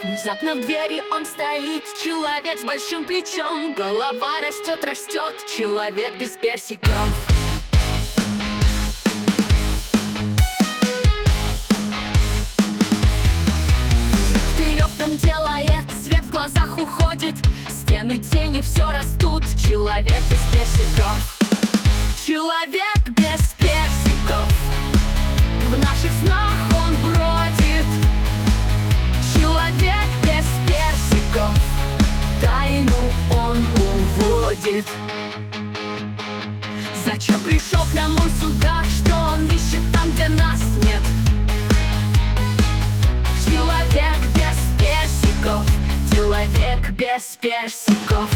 Внезапно в двери он стоит, человек с большим плечом. Голова растет, растет, человек без персиков. Вперед он делает, свет в глазах уходит, стены, тени, все растут, человек без персиков. Человек без персиков, в наших снах он бродит. Человек без персиков, тайну он уводит. Зачем пришел к нам он сюда, что он ищет там, где нас нет? Человек без персиков, человек без персиков.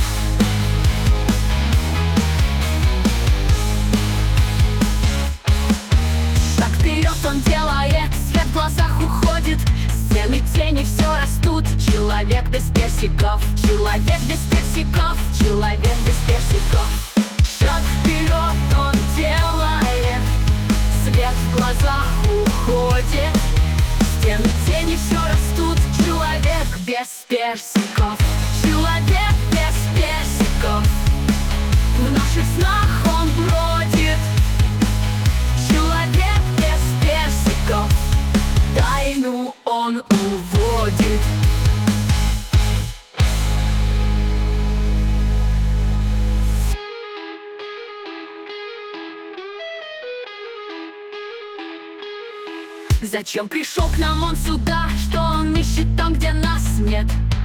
Шаг вперед он делает, свет в глазах уходит, стены, тени, все растут, человек без персиков. Человек без персиков, человек без персиков. Шаг вперед он делает, свет в глазах уходит, стены, тени, все растут, человек без персиков. Человек без персиков, в наших снах он бродит. Человек без персиков, тайну он уводит. Зачем пришел к нам он сюда, что он ищет там, где нас нет?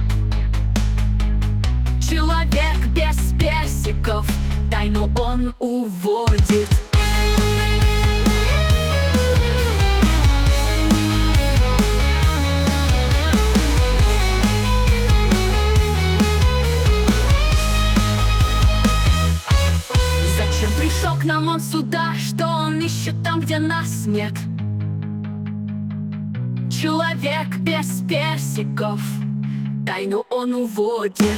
Человек без персиков, тайну он уводит. Зачем пришел к нам он сюда, что он ищет там, где нас нет? Человек без персиков, тайну он уводит.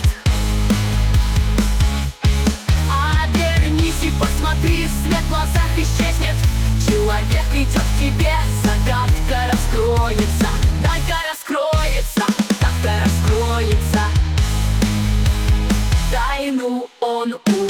Обернись и посмотри, свет в глазах исчезнет. Человек идет к тебе, загадка раскроется. Тайга раскроется, тайга раскроется. Тайну он уводит.